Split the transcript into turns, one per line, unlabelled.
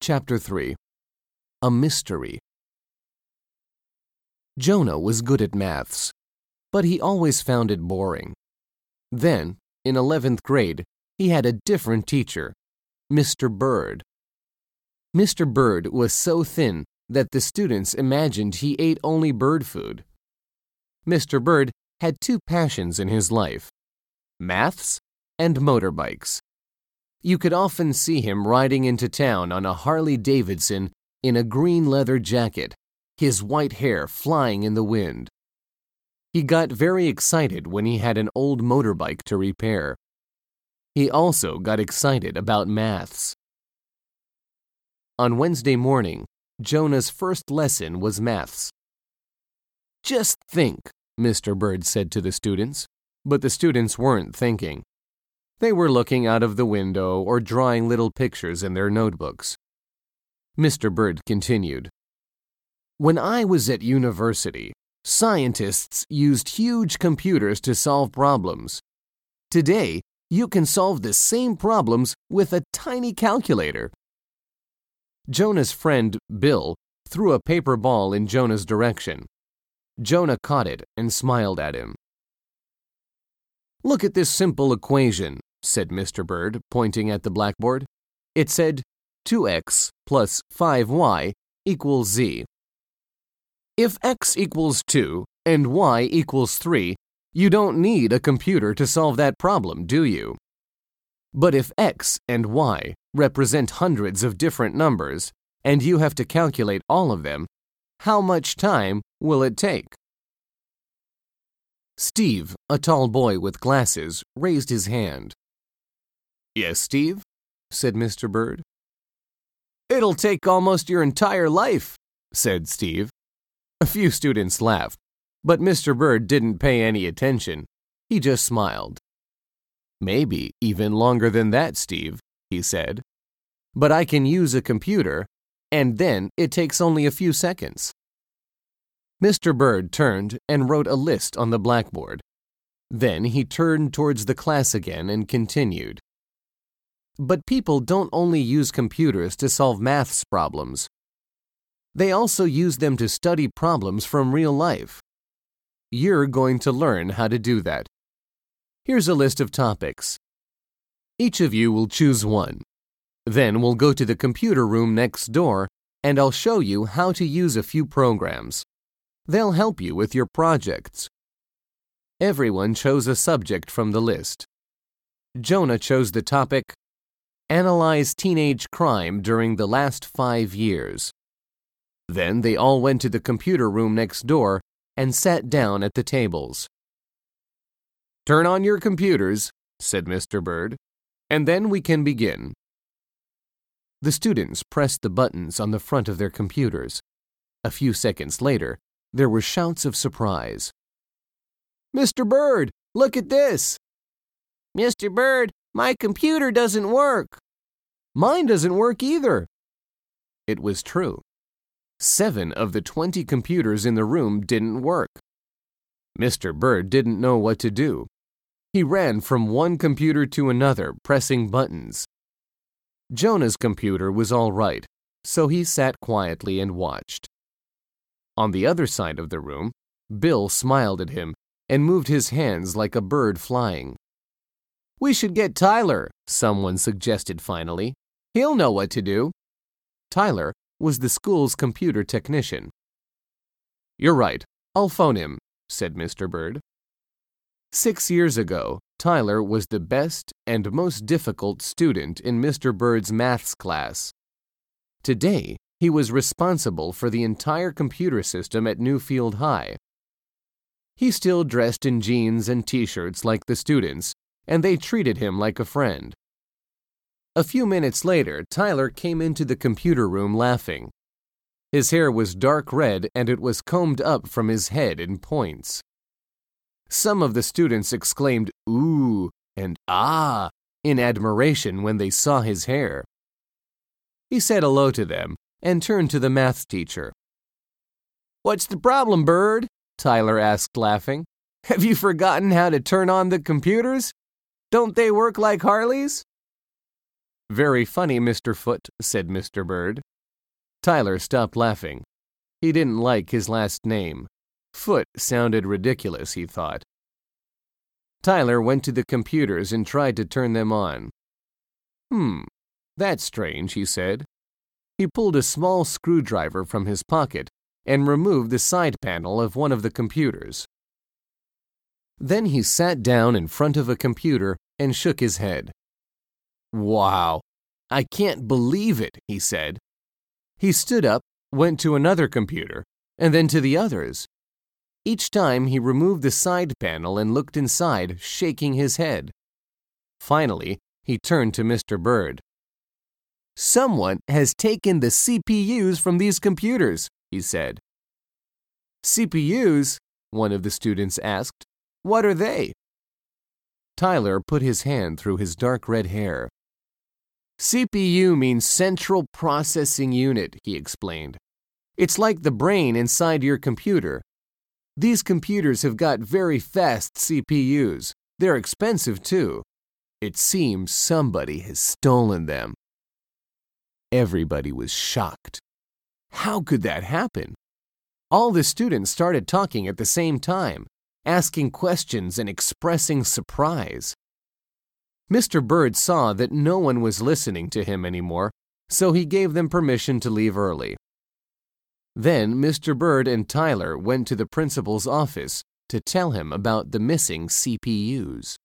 Chapter 3. A Mystery. Jonah was good at maths, but he always found it boring. Then, in 11th grade, he had a different teacher, Mr. Bird. Mr. Bird was so thin that the students imagined he ate only bird food. Mr. Bird had two passions in his life: maths and motorbikes. You could often see him riding into town on a Harley-Davidson in a green leather jacket, his white hair flying in the wind. He got very excited when he had an old motorbike to repair. He also got excited about maths. On Wednesday morning, Jonah's first lesson was maths. "Just think," Mr. Bird said to the students, but the students weren't thinking. They were looking out of the window or drawing little pictures in their notebooks. Mr. Bird continued, "When I was at university, scientists used huge computers to solve problems. Today, you can solve the same problems with a tiny calculator." Jonah's friend, Bill, threw a paper ball in Jonah's direction. Jonah caught it and smiled at him. "Look at this simple equation," said Mr. Bird, pointing at the blackboard. It said 2x plus 5y equals z. If x equals 2 and y equals 3, you don't need a computer to solve that problem, do you? But if x and y represent hundreds of different numbers, and you have to calculate all of them, how much time will it take? Steve, a tall boy with glasses, raised his hand. "Yes, Steve?" said Mr. Bird. "It'll take almost your entire life," said Steve. A few students laughed, but Mr. Bird didn't pay any attention. He just smiled. "Maybe even longer than that, Steve," he said. "But I can use a computer, and then it takes only a few seconds." Mr. Bird turned and wrote a list on the blackboard. Then he turned towards the class again and continued. "But people don't only use computers to solve maths problems. They also use them to study problems from real life. You're going to learn how to do that. Here's a list of topics. Each of you will choose one. Then we'll go to the computer room next door, and I'll show you how to use a few programs. They'll help you with your projects." Everyone chose a subject from the list. Jonah chose the topic, Analyze Teenage Crime During the Last 5 Years. Then they all went to the computer room next door and sat down at the tables. "Turn on your computers," said Mr. Bird, "and then we can begin." The students pressed the buttons on the front of their computers. A few seconds later, there were shouts of surprise. "Mr. Bird, look at this!" "Mr. Bird, my computer doesn't work." "Mine doesn't work either." It was true. 7 of the 20 computers in the room didn't work. Mr. Bird didn't know what to do. He ran from one computer to another, pressing buttons. Jonah's computer was all right, so he sat quietly and watched. On the other side of the room, Bill smiled at him and moved his hands like a bird flying. "We should get Tyler," someone suggested finally. "He'll know what to do." Tyler was the school's computer technician. "You're right, I'll phone him," said Mr. Bird. 6 years ago, Tyler was the best and most difficult student in Mr. Bird's maths class. Today, he was responsible for the entire computer system at Newfield High. He still dressed in jeans and t-shirts like the students, and they treated him like a friend. A few minutes later, Tyler came into the computer room laughing. His hair was dark red and it was combed up from his head in points. Some of the students exclaimed "ooh" and "ah" in admiration when they saw his hair. He said hello to them and turned to the math teacher. "What's the problem, Bird?" Tyler asked, laughing. "Have you forgotten how to turn on the computers? Don't they work like Harleys?" Very funny, Mr. Foot, said Mr. Bird. Tyler stopped laughing. He didn't like his last name. Foot sounded ridiculous, he thought. Tyler went to the computers and tried to turn them on. That's strange, he said. He pulled a small screwdriver from his pocket and removed the side panel of one of the computers. Then he sat down in front of a computer and shook his head. Wow, I can't believe it, he said. He stood up, went to another computer, and then to the others. Each time he removed the side panel and looked inside, shaking his head. Finally, he turned to Mr. Bird. Someone has taken the CPUs from these computers, he said. CPUs? One of the students asked. What are they? Tyler put his hand through his dark red hair. CPU means Central Processing Unit, he explained. It's like the brain inside your computer. These computers have got very fast CPUs. They're expensive, too. It seems somebody has stolen them. Everybody was shocked. How could that happen? All the students started talking at the same time, asking questions and expressing surprise. Mr. Bird saw that no one was listening to him anymore, so he gave them permission to leave early. Then Mr. Bird and Tyler went to the principal's office to tell him about the missing CPUs.